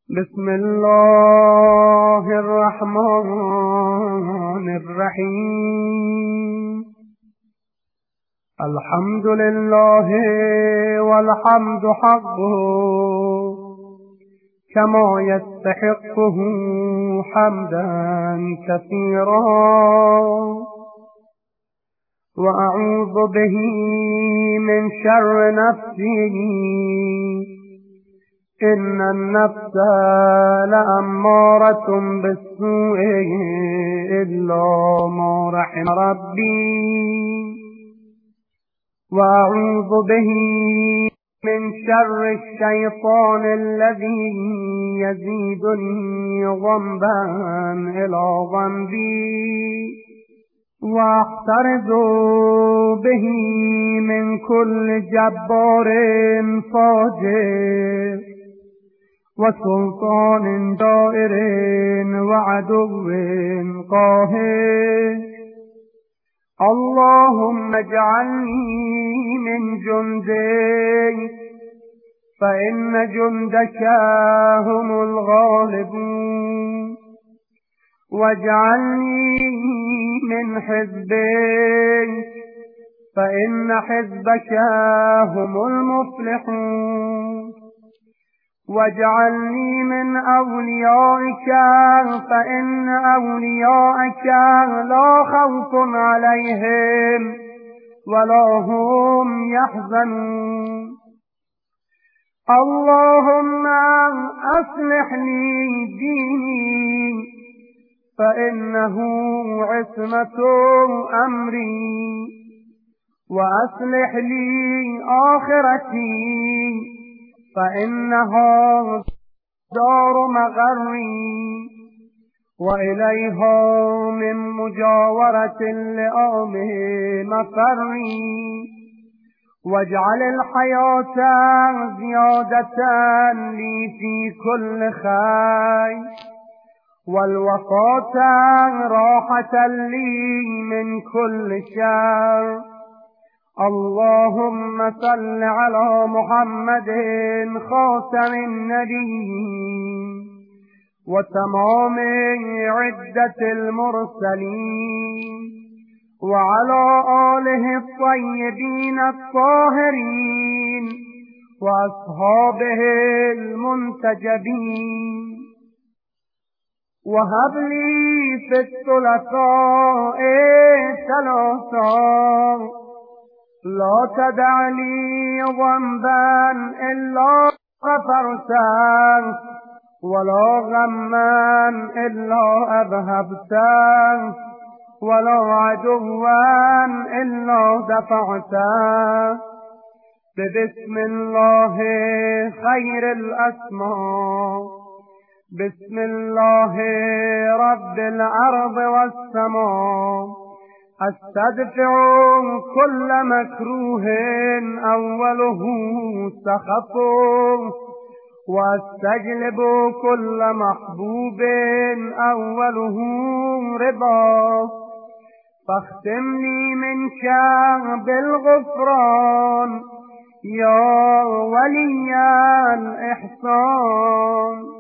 بسم الله الرحمن الرحيم. الحمد لله والحمد حقه كما يستحقه حمدا كثيرا، وأعوذ به من شر نفسي إن النفس لأمارة بالسوء إلا ما رحم ربي، وأعوذ به من شر الشيطان الذي يزيدني ذنبا إلى ذنبي، واحترز به من كل جبار فاجر وسلطان جائر وعدو قاهر. اللهم اجعلني من جندك فإن جندك هم الغالبون، واجعلني من حزبك فإن حزبك هم المفلحون، واجعلني من أوليائك فإن أوليائك لا خوف عليهم ولا هم يحزنون. اللهم أصلح لي ديني فإنه عصمة أمري، وأصلح لي آخرتي فإنها دار مغري، وإليها من مجاورة اللئام مفري. واجعل الحياة زيادة لي في كل خير، والوفاة راحة لي من كل شر. اللهم صل على محمد خاتم النبيين وتمام عدة المرسلين، وعلى آله الطيبين الطاهرين وأصحابه المنتجبين. وهب لي في الثلاثاء ثلاثا لا تدع لي ذنبا إلا غفرته، ولا غما إلا أذهبته، ولا عدوا إلا دفعته. بسم الله خير الأسماء، بسم الله رب الأرض والسماء، استدفع كل مكروه أوله سخط، واستجلب كل محبوب أوله رضا. فاختم لي منك بالغفران يا ولي الإحسان.